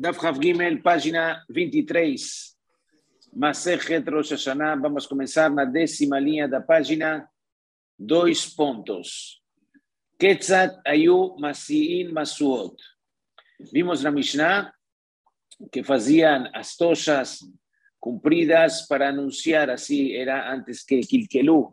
Daf Haf Gimel, página 23. Masejet Rosh Hashanah. Vamos a comenzar na 10ª linha da página. 2 pontos. Ketzat ayu masi'in masuot. Vimos na Mishnah que faziam as tochas compridas para anunciar, así era antes que Kilkelu,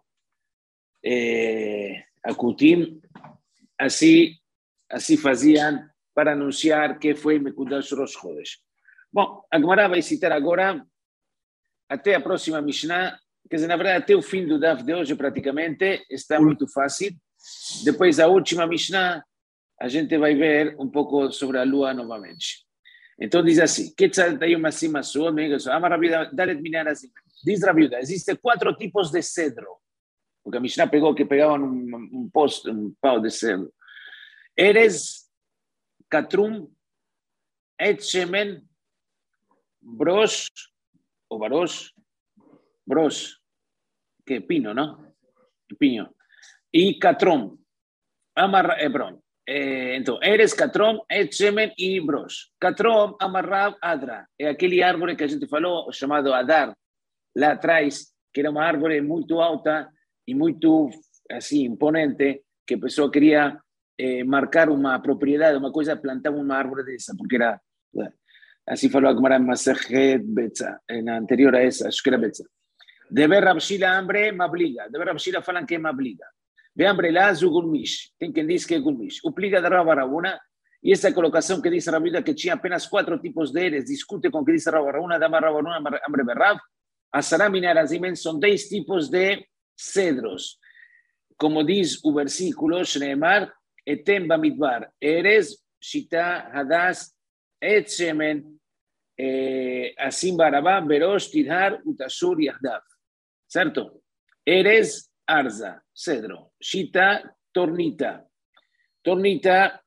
Akutim, así faziam para anunciar que foi Mekudash Rosh Chodesh. Bom, a Gemara vai citar agora até a próxima Mishnah, quer dizer, na verdade, até o fim do Daf de hoje, praticamente, está muito fácil. Depois, a última Mishnah, a gente vai ver um pouco sobre a lua novamente. Então, diz assim, diz Rabiuda, existem 4 tipos de cedro, porque a Mishnah pegou que pegavam um pau de cedro. Eres, Katrum, Et Shemen, Brosh, o Barosh, Brosh, que pino, ¿no? Piño. Y Katrum, Amar Hebron. Então, Eres, Katrom, Et Shemen e Brosh. Katrom, Amarrav, Adra. É aquele árvore que a gente falou, chamado Adar, lá atrás, que era uma árvore muito alta e muito, assim, imponente, que a pessoa queria marcar uma propriedade, uma coisa, plantava uma árvore dessa, porque era, assim falou a Gemara Masechet Betza, na anterior a essa, acho que era Betza. Dever Rabshila Ambre, Mabliga. Dever Rabshila falam que é Mabliga. Ve hambre lá, Gulmish. Tem quem diz que é Gulmish. O pliga da Rabarabuna, e essa colocação que diz Rabida que tinha apenas 4 tipos de eres, discute com o que diz Rabarabuna, Dama Rabarabuna, Ambre Berrav, Asaram e Narazimen, são 10 tipos de cedros. Como diz o versículo, Shneemar, Etem Bamidbar, Eres, Shita, Hadas, Et Shemen, Asim Barabá, Berosh, Tidhar, Utashur, Yahdav. Certo? Eres, Arza, cedro. Shita, tornita. Tornita,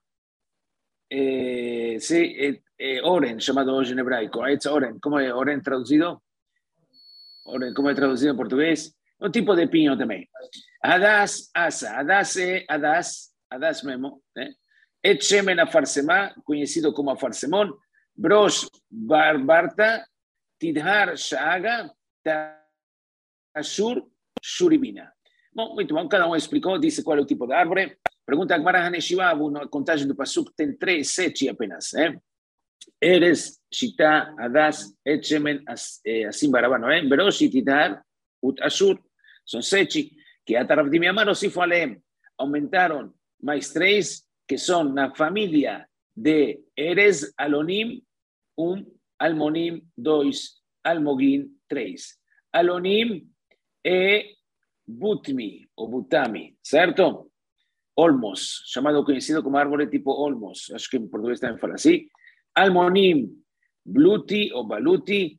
oren, llamado hoy en hebraico. Etz oren. ¿Cómo es oren traducido? Oren, ¿cómo es traducido en portugués? Un tipo de piño también. Hadas, asa. Hadas memo. Et shemen afarsema, conocido como afarsemón. Brosh, barbarta. Tidhar, shaaga. Tashur, shuribina. Bom, muito bom, cada um explicou, disse qual é o tipo de árvore. Pergunta a Gemara Haneshiva, a contagem do Pasuk tem 7 apenas. Eres, Shita, Hadas, Et Shemen, assim Barabá, não é? Berosh, Tidhar, Ut Ashur, são 7, que a Taravdim Yamar, se falem, aumentaram mais 3, que são na família de Eres, Alonim, 1, Almonim, 2, Almogin, 3. Alonim é Butmi o Butami, certo? Olmos, chamado conhecido como árvore tipo Olmos, acho que em português também fala assim. Almonim, Bluti ou Baluti,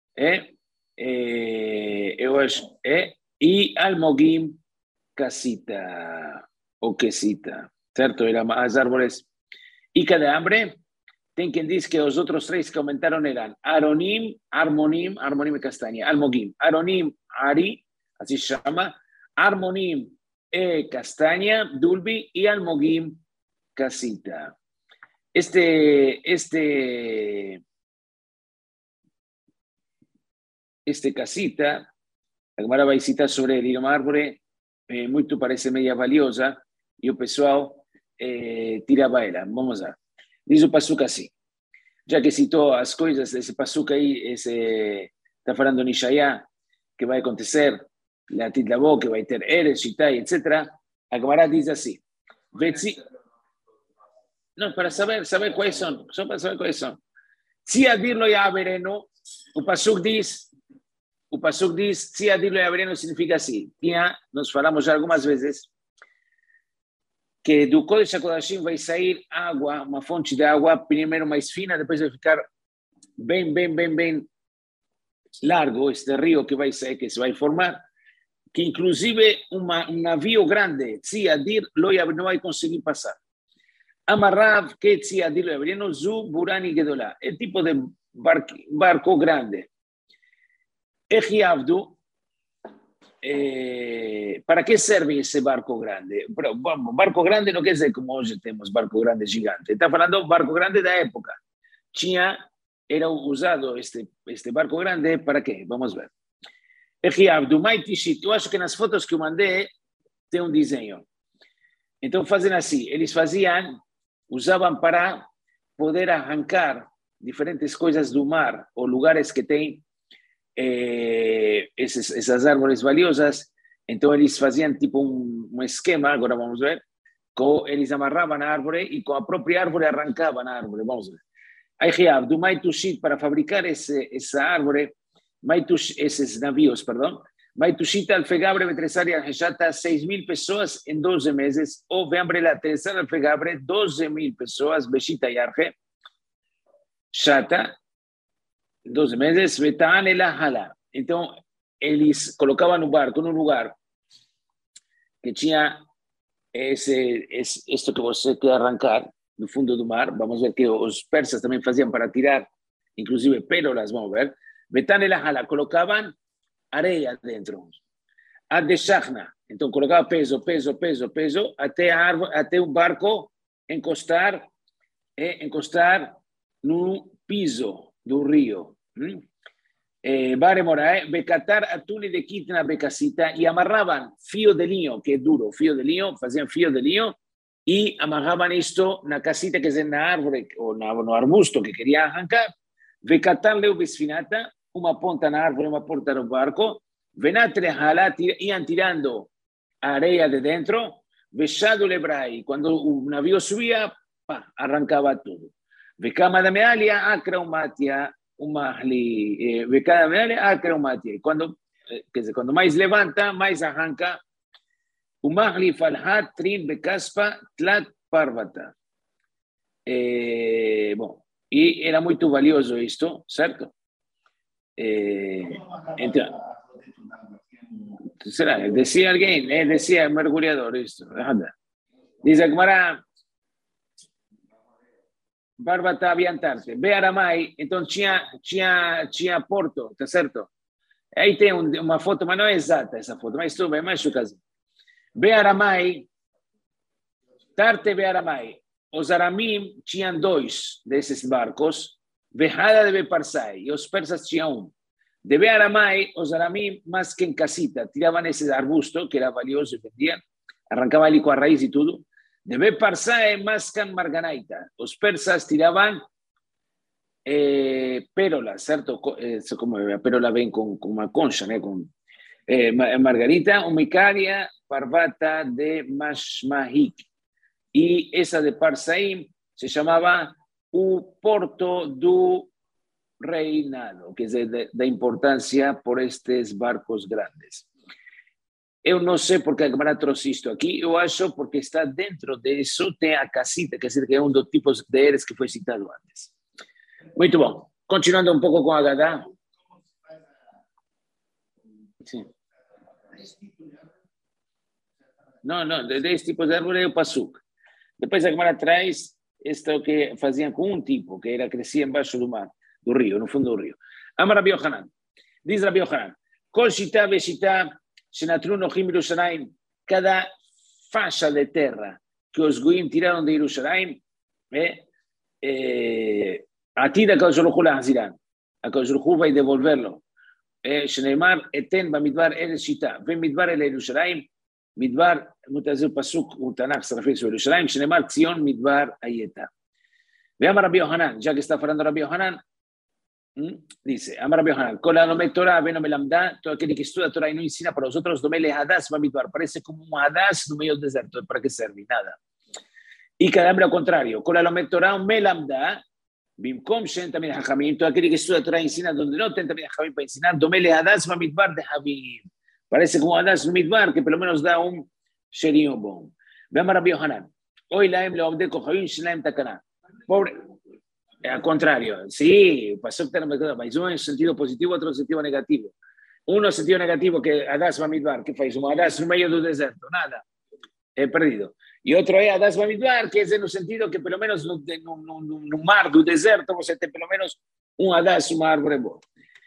eu acho, e Almogim, Casita ou Quesita, certo? Eram as árvores. E cada árvore tem quem diz que os outros 3 que aumentaram eram Aronim, Armonim é castanha, Almogim, Aronim, Ari, así se llama, Armonim, castaña, Dulbi, y Almogim, casita. Este casita, a Gemara vai citar sobre ele, uma árvore muito parece meia valiosa, e o pessoal tirava ela. Vamos lá. Diz o Pasuk assim, já que citou as coisas, esse Pasuk aí, está falando em Ishaya, que vai acontecer, la Titlabó, que vai ter Eres, Shitai, etc. A Gemara diz assim, não, para saber quais são, só para saber quais são. Se adirlo ya vereno, o Pasuk diz, se adirlo ya vereno significa assim, nós falamos já algumas vezes, que do Kodesh HaKodashim vai sair água, uma fonte de água, primeiro mais fina, depois vai ficar bem largo, este rio que vai sair, que se vai formar, que inclusive um navio grande, Tziadir, não vai conseguir passar. Amarrav, que Tziadir, Loyabreno, Zu, Burani, Gedolá. É tipo de barco grande. Ejiavdu, para que serve esse barco grande? Barco grande não quer dizer como hoje temos barco grande gigante. Está falando barco grande da época. Tinha era usado este barco grande, ¿para quê? Vamos ver. Eu acho que nas fotos que eu mandei tem um desenho. Então fazem assim, eles usavam para poder arrancar diferentes coisas do mar ou lugares que têm essas árvores valiosas. Então eles faziam tipo um esquema, agora vamos ver, eles amarravam a árvore e com a própria árvore arrancavam a árvore, vamos ver. Aí, do Maitushit, para fabricar essa árvore, esses navios, perdão, Maitushit Alfegabre Betresaria Rejata 6.000 pessoas em 12 meses, ou Veambre la Tercera Alfegabre 12.000 pessoas, Beshita y Arge, Shata, 12 meses, Betaan el Ahala. Então, eles colocavam no barco num lugar que tinha isto que você quer arrancar no fundo do mar. Vamos ver que os persas também faziam para tirar, inclusive pérolas, vamos ver. Betan el Ahala, colocavam areia dentro. Adeshachna, então colocava peso, até o barco encostar no piso do rio. Bare Morae, becatar atune de quitna becasita y amarraban fío de lino, que es duro, fío de lino, hacían fío de lino y amarraban esto en la casita que es en la árbol o en el arbusto que quería arrancar. Becatar leo besfinata, una ponta en la árbol, una ponta en el barco, venatre jalat, iban tirando arena de dentro, besado lebrai, cuando un navío subía, arrancaba todo. Becama de mealia, acraumatia, becada medalha, acraumatia. Cuando más levanta, más arranca. Umahli falhat trin becaspa tlat parvata. Bom, y era muy valioso esto, ¿cierto? Será, decía alguien, decía el mergulhador esto. Dice Agmará, Barbata Aviantarte, ve Aramai, entonces tinha Porto, tá certo? Aí tem uma foto, mas não é exata essa foto, mas tudo bem, mais o caso. Ve Aramai, Tarte ve Aramai. Os aramim tinham 2 desses barcos, Vejada de Beparsai, e os persas tinham 1. De Be Aramai, os aramim, mais que em casita, tiravam esse arbusto, que era valioso e vendiam, arrancavam ali com a raiz e tudo. De Beparsai, más que marganaita. Los persas tiraban pérolas, ¿cierto? Como pérola ven con una concha, ¿no? Con margarita, umicaria, parvata de Mashmahik. Y esa de Parsaim se llamaba U Porto do Reinado, que es de importancia por estos barcos grandes. Eu não sei porque a Gemara trouxe isto aqui, eu acho porque está dentro disso, tem a casita, quer dizer que é um dos tipos de eres que foi citado antes. Muito bom. Continuando um pouco com a Gadá. Sim. Não, 10 tipos de árvore é o Pasuk. Depois a Gemara traz isto que faziam com um tipo, que era crescia embaixo do mar, do rio, no fundo do rio. Amar Rabi Yohanan. Diz Rabi Yohanan, Kol shita veshita cada faixa de terra que os goim tiraram de Jerusalém, a ti da Kadosh Baruch Hu lahazirán. A Kadosh Baruch Hu vai devolverlo. Shneimar eten bamidbar eres shita, במדבר אל ירושלים, מדבר, זה פסוק, הוא תנ"ך, סרפי של ירושלים, שנאמר ציון מדבר הייתה. ואמר רבי יוחנן, ya que está hablando Rabbi Yohanan, dice, Amar Rabbi Yohanan, con la Lomé Torah, Beno Melamda, todo aquel que estudia Torah y no ensina para nosotros, Domele Hadas Bamidbar, parece como un Hadas no medio del desierto, ¿para qué serve? Nada. Y cada hombre al contrario, con la Lomé Torah, un Melamda, Bimkom Shen también Hajamim, todo aquel que estudia Torah y ensina donde no ten también Hajamim para ensinar, Domele Hadas Bamidbar de Habim, parece como Hadas Bamidbar, que por lo menos da un Sherion Bon. Ve Amar Rabbi Yohanan, hoy la Em le obde Kohavim Shelaim Takana, pobre. Al contrario, sí, pasó que uno en sentido positivo, otro en sentido negativo. Uno en sentido negativo que Hadas Bamidbar, ¿qué fue? Hadas en medio del desierto, nada, he perdido. Y otro es Hadas Bamidbar, que es en un sentido que por lo menos en un mar del desierto, você tem pelo menos un Hadas, una árvore boa.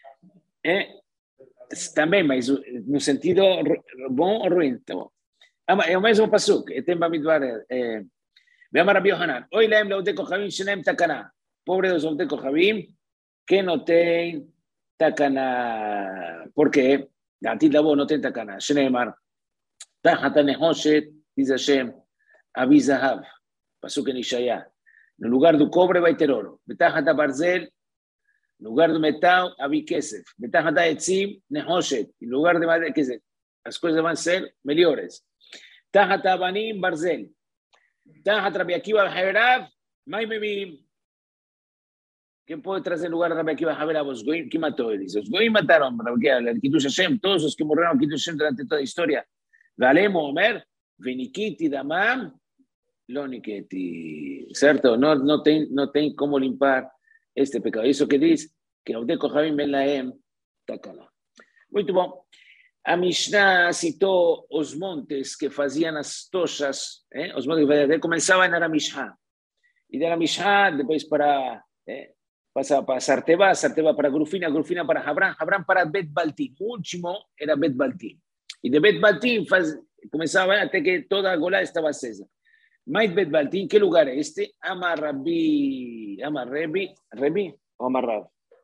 Também, mas no sentido bom ou ruim. É o mesmo pasuk, tem Bamidbar. Veamos Rabbi Yohanan, hoy la Em la Ute Kohavim Shenem Takana. Pobre de los Obte Kohavim, que no ten takana. ¿Por qué? Antes la voz no ten takana. Shneemar, Tajata Nehoshet, dice Hashem, Abizahav, pasó que en Ishaya. En lugar de cobre va a ter oro. Tajata Barzel, en lugar de metal, Abi Kesef. Tajata Etzim, Nehoshet. En lugar de madera, Kesef. Las cosas van a ser mejores. Tajata Abanim, Barzel. Tajata Rabbi Akiva, Herav, Maimemim. ¿Quién puede traer en lugar de Rabbi Akiva Haber a vos? ¿Quién mató? Dice, los Goim mataron Rabbi Akiva, el Kiddush Hashem, todos los que murieron en Kiddush Hashem durante toda la historia. Valemo Omer, Venikiti Damam, Loniketi. ¿Cierto? No ten cómo limpar este pecado. Eso que dice, que Audeco Javim Ben Laem, Takala. Muy bien. A Mishnah citó os montes que hacían las tochas, os montes que comenzaban a la Mishnah. Y de la Mishnah, después pasaba para Sarteba, Sarteba para Grufina, Grufina para Habram, Habram para Bet Baltim. Último era Bet Baltim. Y de Bet Baltim comenzaba hasta que toda Golá estaba acesa. Mait Bet Baltim, ¿qué lugar es este? Amar Rebi o Amar Rav.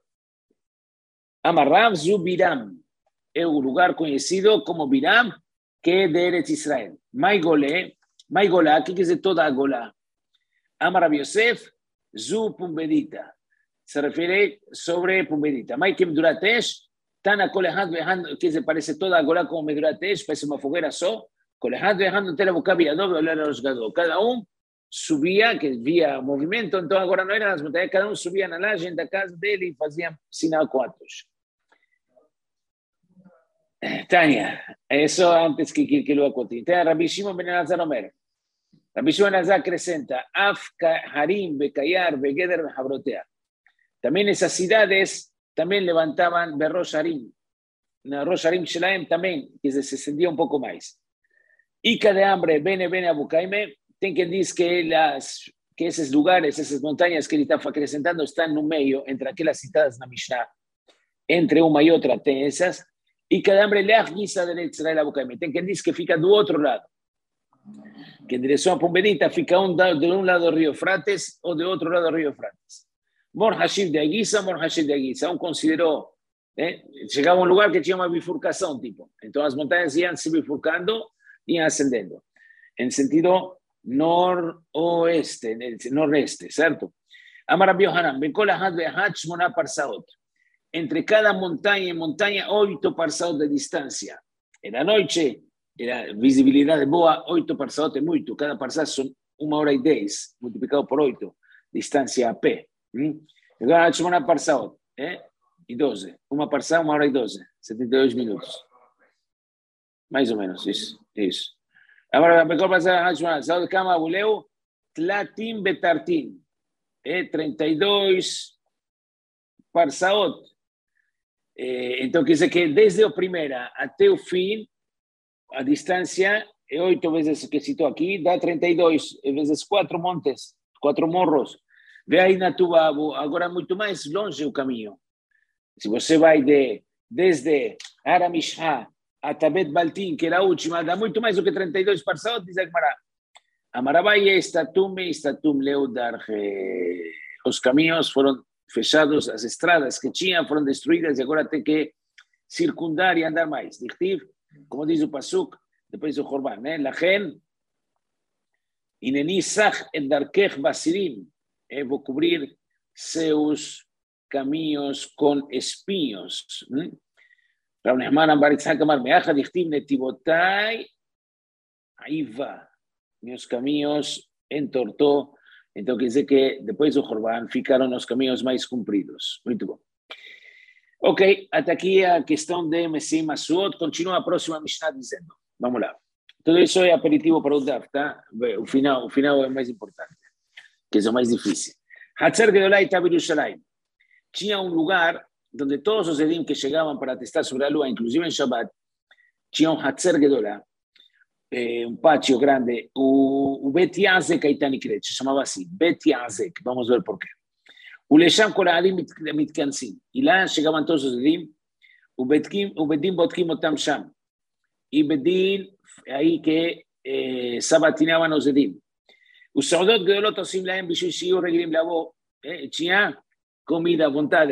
Amar Rav Zubiram. Es un lugar conocido como Biram, que es de Eretz Israel. Maigolá, ¿qué quiere decir toda Golá? Amar Rav Yosef, Zu Pumbedita. Se refiere sobre Pumbedita. Maikem Duratesh, Tana Kolehad Vejando, que se parece toda Golá como Meduratesh, parece una foguera so. Kolehad Vejando, Tela Bucabi, doble hablar a los Gadol. Cada uno subía, que vía movimiento, entonces ahora no eran las montañas, cada uno subía a la gente a casa de él y hacían sinacuatos. Tania, eso antes que lo acote. Rabbi Shimon ben Elazar Omer. Rabbi Shimon ben Elazar acrescenta, Af Harim, Bekayar, Begeder, Habrotea. También esas ciudades también levantaban Berrosh Harim. Rosh Harim Shelaem también, que se extendía un poco más. Ica de hambre, Bene Abukaime, ten que decir que esos lugares, esas montañas que él está acrecentando están en un medio, entre aquellas citadas en la Mishnah, entre una y otra, ten esas. Y cada hambre le guisa de Israel a Bucaime. Ten que decir que fica do otro lado. Que en dirección a Pumbedita fica de un lado del río Frates o de otro lado del río Frates. Mor Hashim de Aguisa, Mor Hashim de Aguisa. Aún consideró, llegaba a un lugar que tenía una bifurcación, tipo. Entonces las montañas iban se bifurcando y ascendiendo. En sentido noroeste, en el noreste, ¿cierto? Amar Rabbi Yohanan, Bekola Had Behach Mona Parsaot. Entre cada montaña y montaña, 8 parsaot de distancia. En la noche, era visibilidad de boa, 8 parsaot es mucho. Cada parsat son 1 hora y 10, multiplicado por 8, distancia a P. Una parsaot, y 12. Una parsat, 1 hora y 12, 72 minutos. Más o menos, eso. Ahora, mejor pasar a Kama Buleu, Tlatim Betartim, 32 parsaot. Entonces, dice que desde la primera hasta el fin, a distancia, 8 veces que cito aquí, da 32 veces 4 montes, 4 morros. Ve ahí na Tubabu, agora muito mais longe o caminho. Se você vai desde Aramishá até Bet Baltim, que era a última, dá muito mais do que 32 parsaot, diz Agmará. Amarabai Estatum Leudarje. Os caminhos foram fechados, as estradas que tinham foram destruídas e agora tem que circundar e andar mais. Dichtiv, como diz o Pasuk, depois do Corban, Lachen, Ineni Sach et Darkech Basirim, vou cobrir seus caminhos com espinhos. Rav Nehman Ambar Yitzhak Amar Meacha Dichtiv Netivotai, aí va, meus caminhos entortou. Entonces, dice que después de Jorban ficaron los caminos más cumplidos. Muy bien. Ok, hasta aquí la cuestión de Mesim Masuot. Continúa la próxima Mishnah diciendo. Vamos lá. Todo eso es aperitivo para el DAF, ¿tá? El final es más importante, que es lo más difícil. Hatzer Gedolá y Tabir Yerushalayim. Tinha un lugar donde todos los edim que llegaban para testar sobre la luz, inclusive en Shabbat, tinha un Hatzer Gedolá, un patio grande, o Bet Yazek Aitanekret, se llamaba así, Bet Yazek, vamos a ver por qué. Ulesham Koradim Mitkansim, y lá llegaban todos los edim, Ubedim Botkim Otam Sham, y Bedin, ahí que sabatinaban los edim. Usaudot Gedolot Osim Laem Bishu Shiur Regilim Lavo, tinha comida à vontade,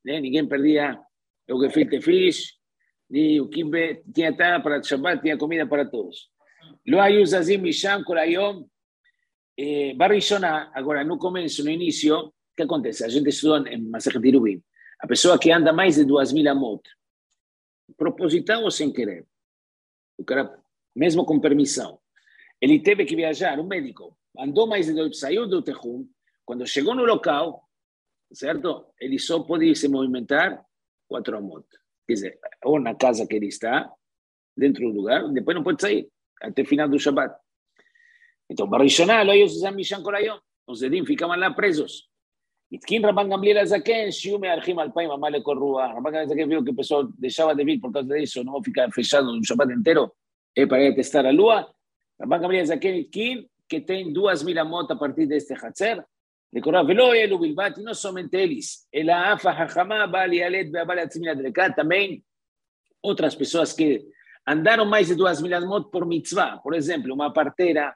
né? Ninguém perdia o gefilte fish, e o kibbeh tinha tana para Shabbat, tinha comida para todos. Lo hay usazim misham kolayom, barishona, agora no começo, no início, o que acontece? A gente estudou em Masechet Eruvin, a pessoa que anda mais de 2.000 amot, proposital ou sem querer, o cara, mesmo com permissão, ele teve que viajar, um médico, andou mais de 2, saiu do Tehum, quando chegou no local, certo? Ele só pode se movimentar 4 amot. Quer dizer, ou na casa que ele está, dentro do lugar, depois não pode sair, até o final do Shabbat. Então, Barishonah, lo yosuzam mishan kolayom, os Edim ficavam lá presos. Itkin Rabban Gamliel Azaken, shiu me'archim alpaim amal lekol ruach. Rabban Gamliel Azaken viu que o pessoal deixava de vir por causa disso, não vou ficar fechado um Shabbat inteiro, para ir testar a lua. Rabban Gamliel Azaken Itkin, que tem 2.000 amot a partir deste Hatzer, recordar, ולא אלו בלבד, לא somente eles, אלא אף החכמה באה להיעלד ובאה להצמיד לדרכה, também outras pessoas que andaram mais de 2.000 amot por mitzvah, por exemplo, uma parteira,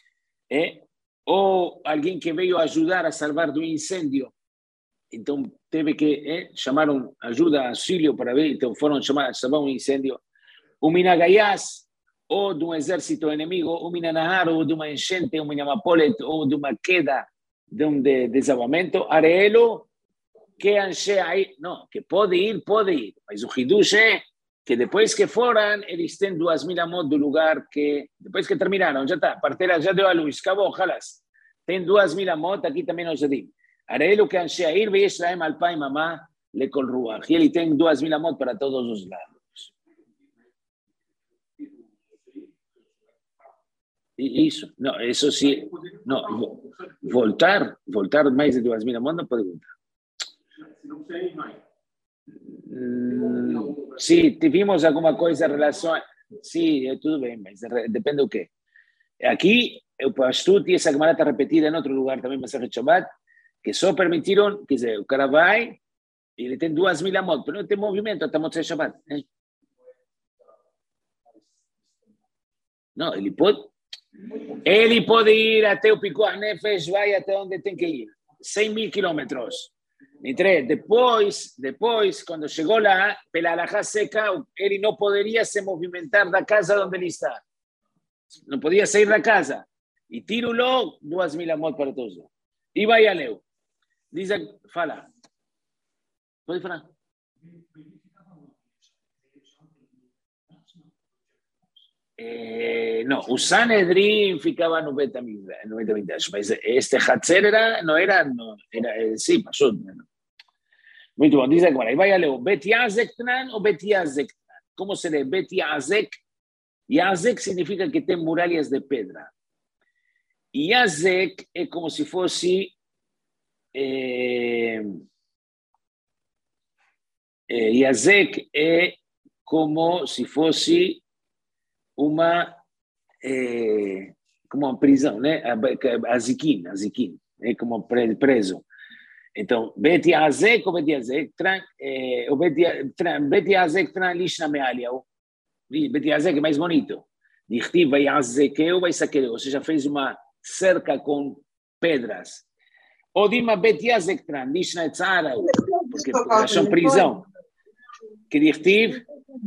ou alguém que veio ajudar a salvar do incêndio, então teve que chamar ajuda, auxílio para ver, então foram chamar a salvar um incêndio, um minagayas, ou de um exército inimigo, um minanahar, ou de uma enchente, um minamapolet, ou de uma queda, de um desabamento, arelo, que anche aí, não, que pode ir, mas o hidush é que depois que foram, eles têm 2.000 amot do lugar que, depois que terminaram, já está, a parteira já deu a luz, acabou, jalas, tem 2.000 amot, aqui também nós diz, arelo que anche aí, veis lá em alpai mamá, lekol ruach, e ele tem 2.000 amot para todos os lados. Isso, não, isso sim, não, voltar mais de 2.000 amot não pode voltar. Sim, tivemos alguma coisa em relação a... Sim, tudo bem, mas depende do quê. Aqui, o Pastut e essa Gemara está repetida em outro lugar também, Masechet Shabbat, que só permitiram, quer dizer, o cara vai, ele tem 2.000 amot, mas não tem movimento até Motzei Shabbat. Não, ele pode ir até o Pikuach Nefesh, vai até onde tem que ir, 100.000 quilômetros. Depois, quando chegou lá, pela alajá seca, ele não poderia se movimentar da casa onde ele está. Não podia sair da casa. E tiro-lo 2.000 amot para todos. E vai a leu. Diz, fala. Pode falar. Não, o Sanedrim ficava no Bet HaMikdash, mas este Hatzer era, sim, passou. Muito bom, diz agora, e vai a ler, Bet Yazek Tnan ou Bet Yazek Tnan? Como se lê? Bet Yazek? Yazek significa que tem muralhas de pedra. E Yazek é como se fosse... Yazek é como se fosse uma prisão, né? Azikim, é como preso. Então, Bet Yazek ou Bet Yazek, Bet Yazek tran lishna mealia, Bet Yazek é mais bonito. Dichtiv vai Yazekeu, vai saqueu, ou seja, fez uma cerca com pedras. Ou dima Bet Yazek tran lishna etzara, porque são prisão. Que Dichtiv,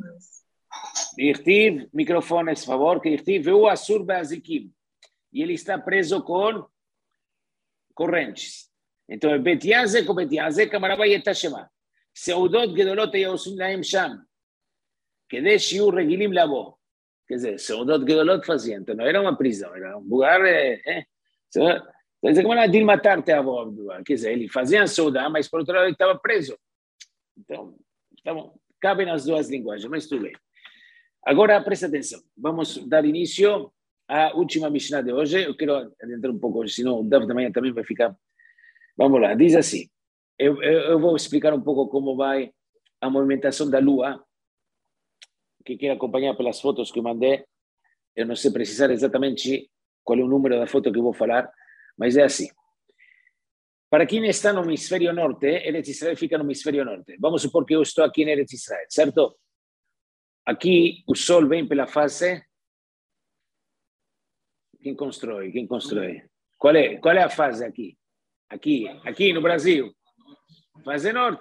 microfone, por favor, que Dichtiv, o Asur Beazikim, e ele está preso com correntes. Então, é Bet Yazek ou Bet Yazek, Amarabá e Tashema. Seudot Gedolot e Yosim Laim Sham. Que de Shiur Regilim Labo. Quer dizer, Seudot Gedolot fazia. Então, não era uma prisão, era um lugar. Quer dizer, como era de matar-te a bordo. Quer dizer, ele fazia Seudá, mas por outro lado ele estava preso. Então, tá bom. Cabem as duas linguagens, mas tudo bem. Agora, presta atenção. Vamos dar início à última Mishnah de hoje. Eu quero adentrar um pouco, senão o Dav da manhã também vai ficar. Vamos lá, diz assim, eu vou explicar um pouco como vai a movimentação da Lua, que quer acompanhar pelas fotos que eu mandei, eu não sei precisar exatamente qual é o número da foto que eu vou falar, mas é assim. Para quem está no hemisfério norte, Eretz Israel fica no hemisfério norte. Vamos supor que eu estou aqui em Eretz Israel, certo? Aqui o sol vem pela face. Quem constrói? Qual é a fase aqui? Aqui no Brasil, fase norte.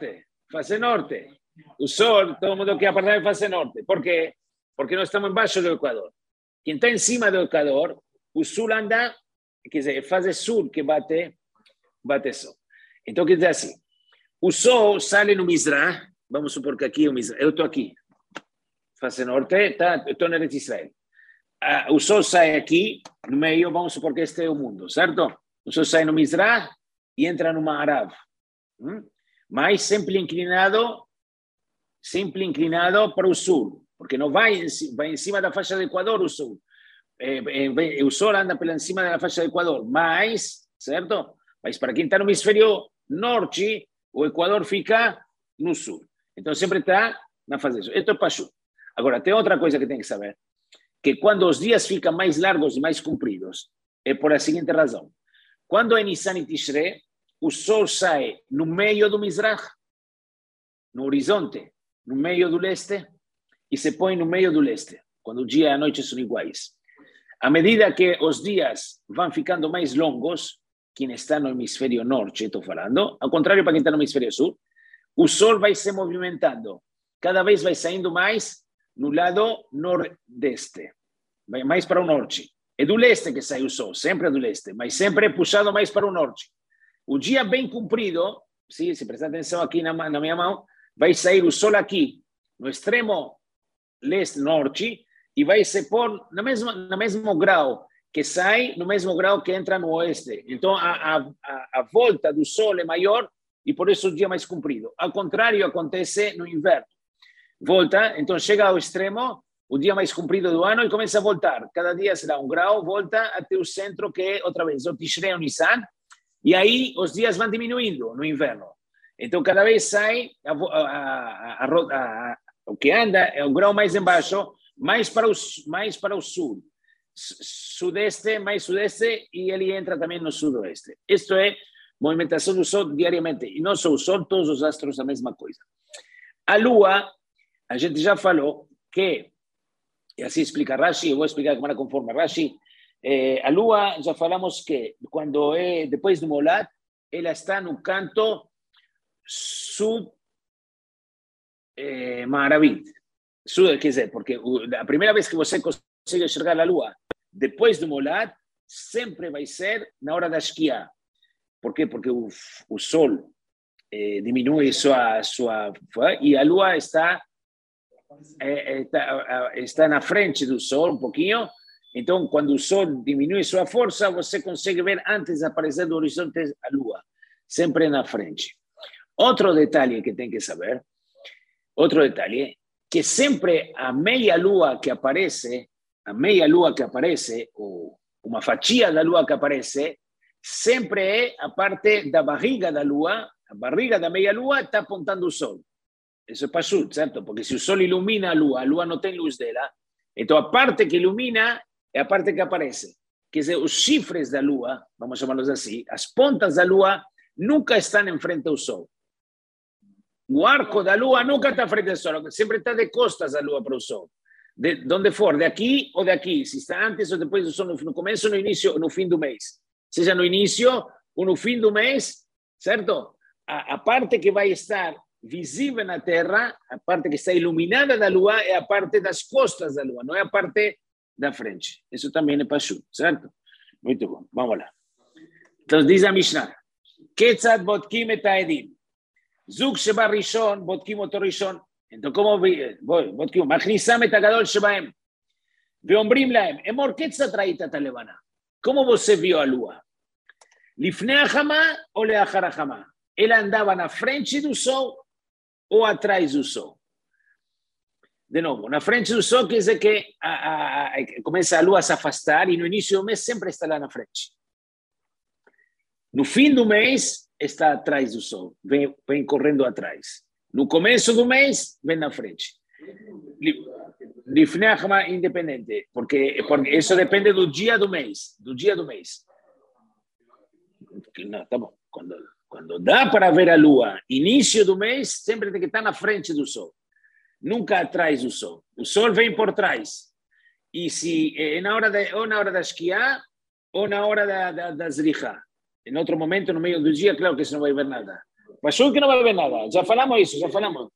face norte. O sol, todo mundo quer apartar em face norte. Por quê? Porque nós estamos embaixo do Equador. Quem está em cima do Equador, o sul anda, quer dizer, fase sul que bate sol. Então, quer dizer assim, o sol sai no Mizrah, vamos supor que aqui é o Mizrah, eu estou aqui, face norte, tá? Eu estou no Eretz Israel. O sol sai aqui, no meio, vamos supor que este é o mundo, certo? O sol sai no Mizrah e entra no Ma'arav. Mas sempre inclinado para o sul, porque não vai em cima da faixa do Equador o sul. O sol anda pela cima da faixa do Equador, mas, certo? Mas para quem está no hemisfério norte, o Equador fica no sul. Então sempre está na fase sul. Isto é Pashut. Agora, tem outra coisa que tem que saber, que quando os dias ficam mais largos e mais compridos, é por a seguinte razão. Quando é Nissan e Tishrei, o sol sai no meio do Mizrah, no horizonte, no meio do leste, e se põe no meio do leste, quando o dia e a noite são iguais. À medida que os dias vão ficando mais longos, quem está no hemisfério norte, estou falando, ao contrário para quem está no hemisfério sul, o sol vai se movimentando, cada vez vai saindo mais no lado nordeste, vai mais para o norte. É do leste que sai o sol, sempre é do leste, mas sempre é puxado mais para o norte. O dia bem comprido, se prestar atenção aqui na minha mão, vai sair o sol aqui, no extremo leste-norte, e vai se pôr no mesmo grau que sai, no mesmo grau que entra no oeste. Então, a volta do sol é maior e por isso o dia é mais comprido. Ao contrário, acontece no inverno. Volta, então chega ao extremo, o dia mais comprido do ano, e começa a voltar. Cada dia será um grau, volta até o centro, que é, outra vez, o Tishrei, o Nissan, e aí os dias vão diminuindo no inverno. Então, cada vez sai, o que anda é o grau mais embaixo, mais para o sul. Sudeste, mais sudeste, e ele entra também no sudoeste. Isto é movimentação do Sol diariamente. E não só o Sol, todos os astros a mesma coisa. A Lua, a gente já falou que, e assim explica Rashi, eu vou explicar como era conforme Rashi, a Lua, já falamos que quando é depois do Molat, ela está no canto sud-Ma'aravit. Quer dizer, porque a primeira vez que você consegue enxergar a Lua depois do Molat, sempre vai ser na hora da Shkia. Por quê? Porque o Sol diminui sua e a Lua está na frente do Sol um pouquinho. Então, quando o Sol diminui sua força, você consegue ver antes de aparecer do horizonte a Lua, sempre na frente. Outro detalhe que tem que saber, que sempre a meia-lua que aparece, ou uma fatia da Lua que aparece, sempre é a parte da barriga da Lua, a barriga da meia-lua está apontando o Sol. Isso é Pashut, certo? Porque se o Sol ilumina a Lua não tem luz dela, então a parte que ilumina é a parte que aparece. Quer dizer, os chifres da Lua, vamos chamá-los assim, as pontas da Lua nunca estão em frente ao Sol. O arco da Lua nunca está frente ao Sol, sempre está de costas a Lua para o Sol. De onde for, de aqui ou de aqui, se está antes ou depois do Sol, no começo, no início ou no fim do mês. Seja no início ou no fim do mês, certo? A parte que vai estar visível na Terra, a parte que está iluminada da Lua, é a parte das costas da Lua, não é a parte da frente. Isso também é Pashut, certo? Muito bom, vamos lá. Então diz a Mishnah, Ketzad botkim et haedim. זוג שבא ראשון, בודקים אותו ראשון. בודקים, מכניסם את הגדול שבהם, ואומרים להם, אמור כיצד ראית את הלבנה? כמו você viu a lua? לפני החמה או לאחר החמה? Ela andava na frente do sol ou atrás do sol? De novo, na frente do sol quer dizer que começa a lua a se afastar e no início do mês sempre está lá na frente. No fim do mês, está atrás do sol, vem correndo atrás. No começo do mês, vem na frente. Lifnei Hama independente, porque isso depende do dia do mês. Não, tá bom. Quando dá para ver a lua, início do mês, sempre tem que estar na frente do sol. Nunca atrás do sol. O sol vem por trás. E se é ou na hora da Shkia, ou na hora da Zricha. Em outro momento, no meio do dia, claro que você não vai ver nada. Pasó que no va a haber nada. Ya falamos eso, ya falamos.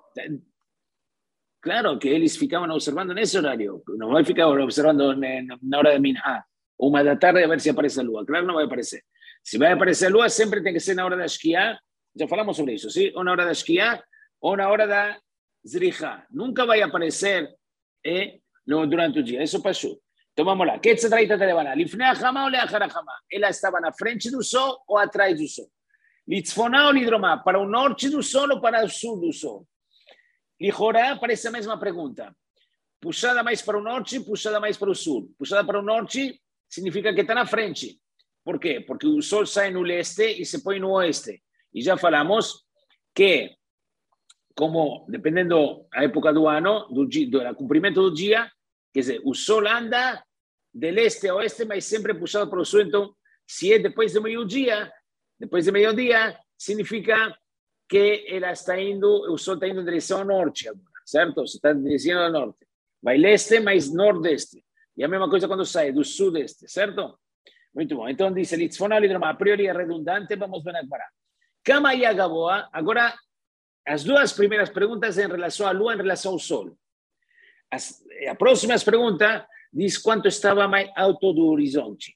Claro que eles ficaban observando nesse horário. No vai ficar observando na hora de Minha, 1 da tarde, a ver se aparece a lua. Claro, não vai aparecer. Se vai aparecer a lua, sempre tem que ser na hora da Shkia. Já falamos sobre isso, sim? Ou na hora da Shkia, ou na hora da Zriha. Nunca vai aparecer durante o dia. Isso passou. Então vamos lá. Que se trata de levar? Lifnei a Hama ou leachar a Hama? Ela estava na frente do sol ou atrás do sol? Litzfoná ou lidromá? Para o norte do sol ou para o sul do sol? Lijorá parece a mesma pergunta. Puxada mais para o norte, puxada mais para o sul. Puxada para o norte significa que está na frente. Por quê? Porque o sol sai no leste e se põe no oeste. E já falamos que, como dependendo da época do ano, do comprimento do dia, quer dizer, o sol anda de leste a oeste, mas sempre puxado para o sul. Então, se é depois do meio-dia, significa que ela está indo, o sol está indo em direção ao norte agora, certo? Se está dizendo ao norte. Vai leste, mas nordeste. E a mesma coisa quando sai do sudeste, certo? Muito bom. Então, diz Litzfonal e a priori é redundante, vamos ver agora. Kama e Gaboa, agora, as duas primeiras perguntas em relação à lua, em relação ao sol. A próxima pergunta diz quanto estava mais alto do horizonte.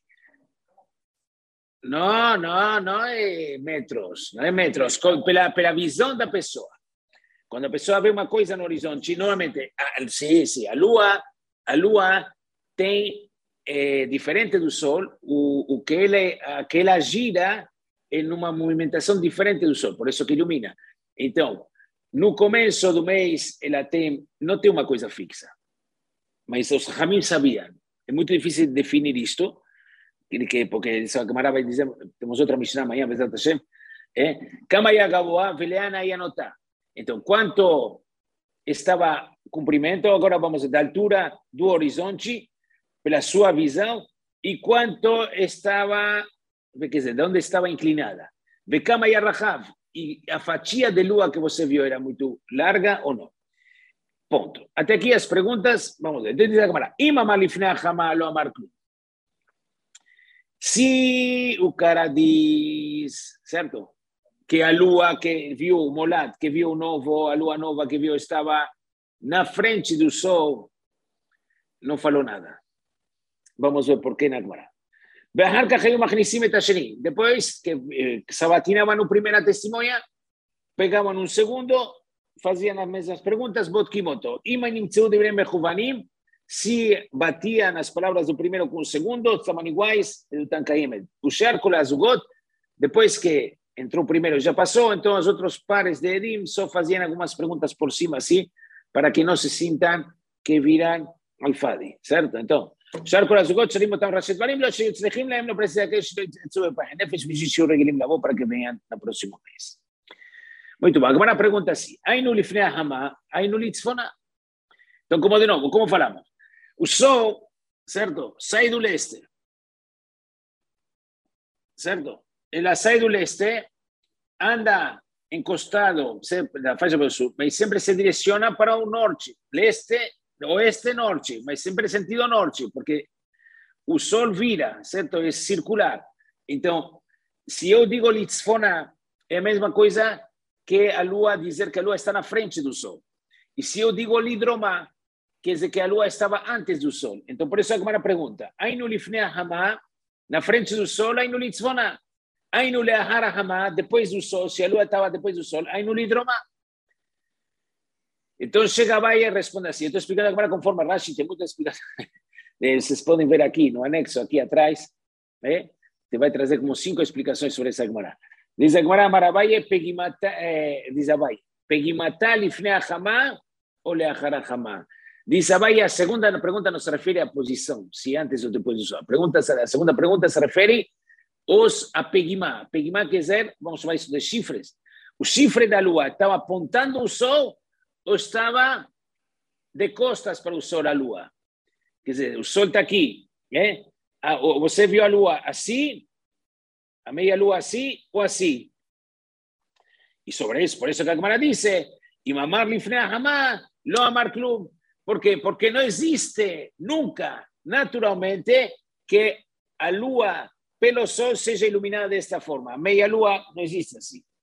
Não é metros, não é metros, pela visão da pessoa. Quando a pessoa vê uma coisa no horizonte, normalmente, sim, a lua tem, diferente do sol, o que ela gira em uma movimentação diferente do sol, por isso que ilumina. Então, no começo do mês, ela não tem uma coisa fixa, mas os Ramim sabiam. É muito difícil definir isto, porque essa Gemara vai dizer, temos outra Mishnah amanhã, Bezat Hashem, Kama Yagaboa, Veleana Yanotá. Então, quanto estava comprimento, agora vamos da altura do horizonte, pela sua visão, e quanto estava, quer dizer, de onde estava inclinada. Vekama Yarrahav, e a fatia de lua que você viu era muito larga ou não? Ponto. Até aqui as perguntas, vamos ver. Diz a Gemara, Ima malifnei hama lo amar klum. Se o cara diz, certo? Que a lua que viu, o Molad, que viu o novo, a lua nova que viu estava na frente do sol, não falou nada. Vamos ver por que na Gemara. Depois que sabatinavam no primeira testemunha, pegavam um segundo, faziam as mesmas perguntas, Botkimoto. Se batiam as palavras do primeiro com o segundo, estavam iguais, do Tancaímed. Puxar com as Zugot, depois que entrou o primeiro já passou, então os outros pares de Edim só faziam algumas perguntas por cima, assim, para que não se sintam que viram Al-Fadi, certo? Então, שאר כל הזוגות שרים אותם ראשי דברים, לא שצריכים להם, לא פרסי הקש, לא יצאו בפח נפש, בשביל שיהיו רגילים לבוא para que venham na próxima vez. Muito bem, agora a pergunta assim, Ainu lifnei hama, Ainu litzfona. Então, como de novo, como falamos? O sol, certo, sai do leste, certo? Ela sai do leste, anda encostado da faixa para o sul, mas sempre se direciona para o norte, leste, oeste, norte, mas sempre sentido norte, porque o sol vira, certo? É circular. Então, se eu digo litzfona, é a mesma coisa que a lua dizer que a lua está na frente do sol. E se eu digo lidroma, quer dizer que a lua estava antes do sol. Então, por isso é uma pergunta. Ainu lifnei hama, na frente do sol, ainu litzfona. Ainu leahar hama, depois do sol, se a lua estava depois do sol, ainu lidroma. Então, chega Abai e responde assim. Estou explicando agora conforme Rashi, tem muita explicação. Vocês podem ver aqui, no anexo, aqui atrás, te vai trazer como 5 explicações sobre essa Gemara. Diz a Gemara, Marabai, diz Abai, Pegimata lifnei hama ou leachar hama? Diz Abai, a segunda pergunta não se refere à posição, se antes ou depois do sol. A segunda pergunta se refere a Pegimá. Pegimá quer dizer, vamos chamar isso de chifres. O chifre da lua estava apontando o sol ou estava de costas para o sol, a lua? Quer dizer, o sol está aqui, você viu a lua assim, a meia lua assim ou assim? E sobre isso, por isso que a Gemara diz, Imamar lifnei hama, lo amar klum. Por quê? Porque não existe nunca, naturalmente, que a lua pelo sol seja iluminada desta forma. A meia lua não existe assim.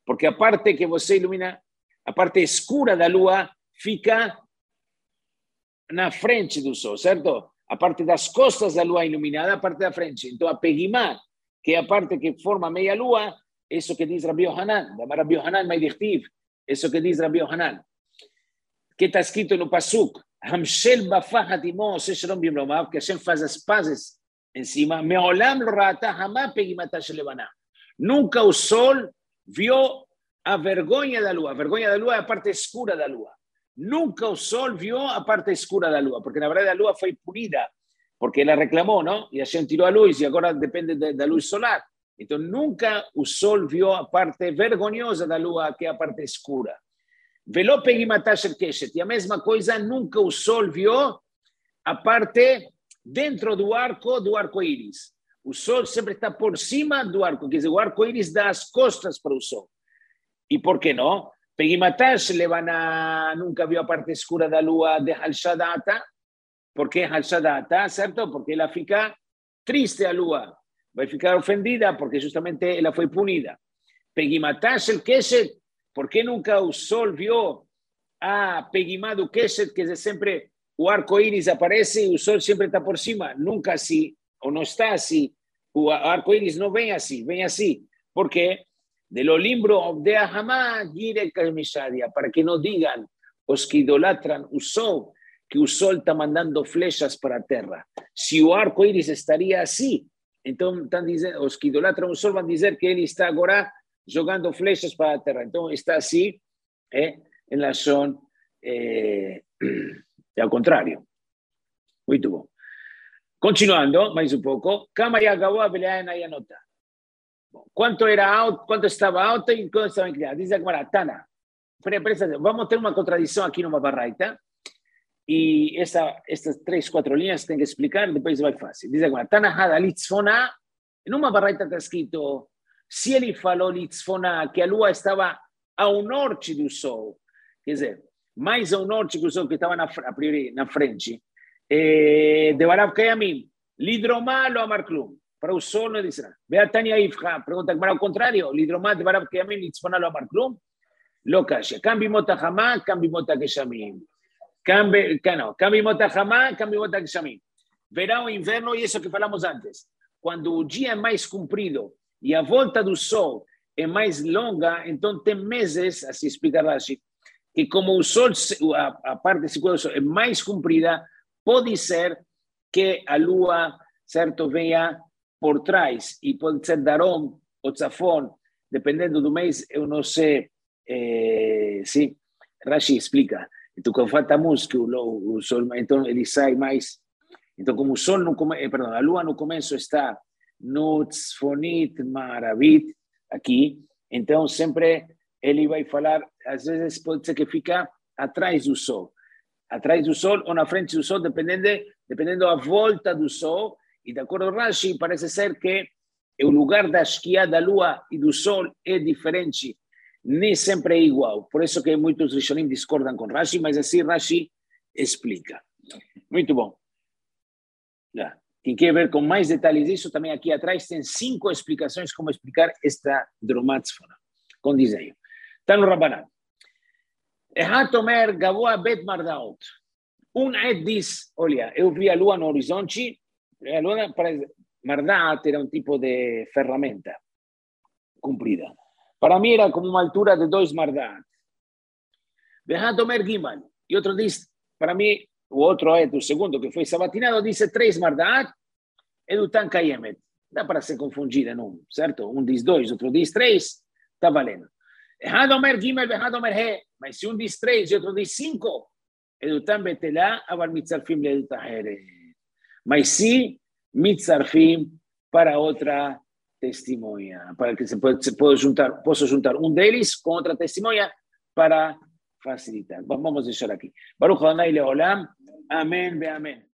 porque a parte que você ilumina, a parte escura da lua fica na frente do sol, certo? A parte das costas da lua iluminada, a parte da frente. Então, a Pegimá, que é a parte que forma meia lua, isso que diz Rabbi Yohanan, da Rabbi Yohanan Maidichtiv, isso que diz Rabbi Yohanan, que está escrito no Pasuk, Hamshel Bafahat Imo, Sesharom Bimromav, que Hashem faz as pazes em cima, Meolam lo ra'ata hamá Pegimata Shelevaná. Nunca o sol viu a vergonha da lua. A vergonha da lua é a parte escura da lua. Nunca o sol viu a parte escura da lua, porque na verdade a lua foi punida, porque ela reclamou, não? E a gente tirou a luz e agora depende da luz solar. Então nunca o sol viu a parte vergonhosa da lua, que é a parte escura. Veló Pegimatash el Keshet. E a mesma coisa, nunca o sol viu a parte dentro do arco-íris. O sol sempre está por cima do arco, quer dizer, o arco-íris dá as costas para o sol. E por que não? Pegimatash Levaná nunca viu a parte escura da lua de Halshadata. Por que Halshadata? Certo? Porque ela fica triste, a lua. Vai ficar ofendida porque justamente ela foi punida. Pegimatash el Keshet. Por que nunca o sol viu a Pegimá do Keshet, quer dizer, sempre o arco-íris aparece e o sol sempre está por cima? Nunca assim, ou não está assim. O arco-íris não vem assim. Por quê? De lo limbro de Ahamá, Gire Kalmishadia, para que não digam os que idolatram o sol, que o sol está mandando flechas para a terra. Se o arco-íris estaria assim, então estão dizendo, os que idolatram o sol vão dizer que ele está agora jogando flechas para a terra. Então está assim, em relação ao contrário. Muito bom. Continuando mais um pouco. Kamayagawa Beleanayanota. Quanto estava alta e quanto estava inclinada? Diz a Gemara, Tana. Vamos ter uma contradição aqui numa barraita. E estas 3-4 linhas tem que explicar, depois vai fácil. Diz a Gemara, Tana Hada Litzfona. Numa barraita está escrito, se ele falou Litzfona, que a lua estava ao norte do sol, quer dizer, mais ao norte que o sol, que estava a priori na frente, de Barav Kayamim, Lidromá lo Amar Klum. Para o sol não diz nada. Ve a Tânia Ifra, pergunta para o contrário, Lidromá de Barav Kayamim, Litzfona lo Amar Klum. Lo Kasha. Cambimota Hamá, Cambimota Keshamim. Cambimota Hamá, Cambimota Keshamim. Verão, inverno e isso que falamos antes. Quando o dia é mais comprido e a volta do sol é mais longa, então tem meses, assim explica Rashi, que como o sol, a parte segura do sol é mais comprida, pode ser que a lua, certo, venha por trás, e pode ser Darom ou Tzafon, dependendo do mês, eu não sei, sim, Rashi explica. Então, quando falta música, o sol, então ele sai mais. Então, como o sol a lua no começo está no Tzfonit Maravit, aqui, então sempre ele vai falar, às vezes pode ser que fica atrás do sol ou na frente do sol, dependendo da volta do sol, e de acordo com Rashi, parece ser que o lugar da esquiada da lua e do sol é diferente, nem sempre é igual, por isso que muitos Rishonim discordam com Rashi, mas assim Rashi explica. Muito bom. Quem quer ver com mais detalhes disso, também aqui atrás tem 5 explicações como explicar esta Dromatzfona, com desenho. Está no Rabbanan. Ehatomer Gavoa Bet Mardaot. Ed diz, olha, eu vi a lua no horizonte, a lua parece, Mardaot era um tipo de ferramenta comprida. Para mim era como uma altura de 2 Mardaot. Ehatomer Gimal. E outro diz, para mim, o outro é do segundo, que foi sabatinado, diz 3 Mardaat, é do Tankayemet. Dá para ser confundida, não? Certo? Um diz 2, outro diz 3, está valendo. Hadomer Gimel, Hadomer He, mas se um diz 3 e outro diz 5, é do Tambetelá, Avar Mitzarfim le do Tahere. Mas se Mitzarfim para outra testemunha, para que possa juntar um deles com outra testemunha para facilitar. Vamos deixar aqui. Baruch Adonai Leolam. Amém, amém.